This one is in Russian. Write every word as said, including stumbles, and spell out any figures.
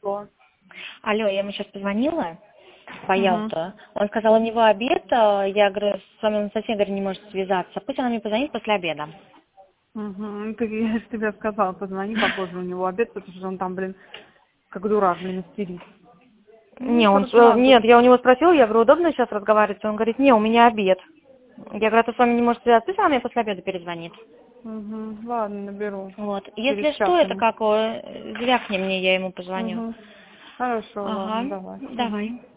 Алло. Алло, я ему сейчас позвонила по Угу. Ялту. Он сказал, у него обед. э, Я говорю, с вами он совсем говорю, не может связаться. Пусть она мне позвонит после обеда. Угу. Ну, так я же тебе сказала, позвони попозже, у него обед, потому что он там, блин, как дурак, блин, истерит. Ну, Не, он, короче, э, ладно. нет, я у него спросила, я говорю, удобно сейчас разговаривать? Он говорит, не, у меня обед. Я говорю, а то с вами не может связаться, пусть она мне после обеда перезвонит. Угу. Ладно, наберу. Вот. Через Если час что, это ему. как, э, звякни мне, я ему позвоню. Угу. Хорошо, ладно, Ага, давай. Угу. давай.